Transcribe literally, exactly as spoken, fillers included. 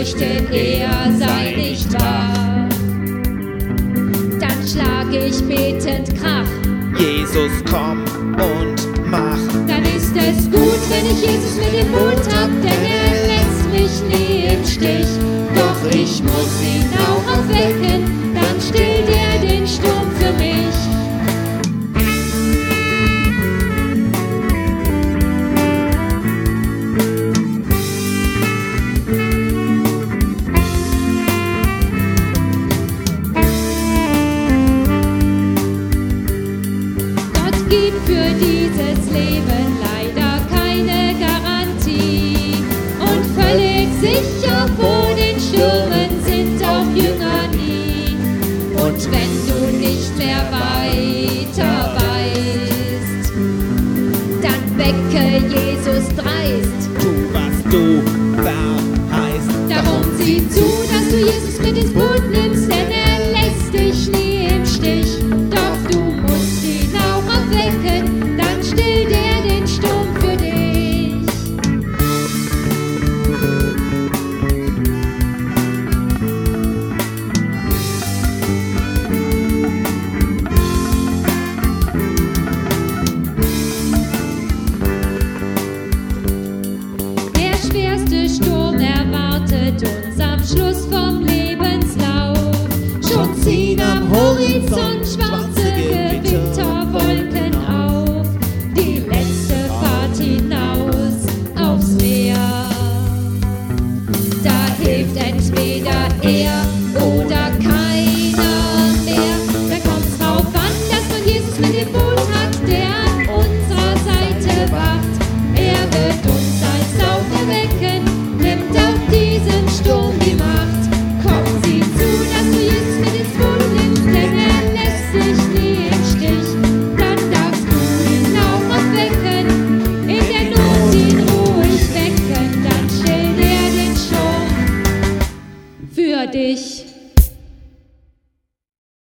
fürchten, er sei nicht wahr. Dann schlag ich betend Krach. Jesus, komm und mach. Dann ist es gut, wenn ich Jesus mit dem Mund hab, denn er lässt mich nie im Stich. Doch ich muss ihn auch aufwecken, dann stillt er den Sturm für mich. Gott gibt für dieses Leben leider keine Garantie. Und völlig sicher vor den Stürmen sind auch Jünger nie. Und wenn du nicht mehr weiter weißt, dann wecke Jesus dreist. Tu, was du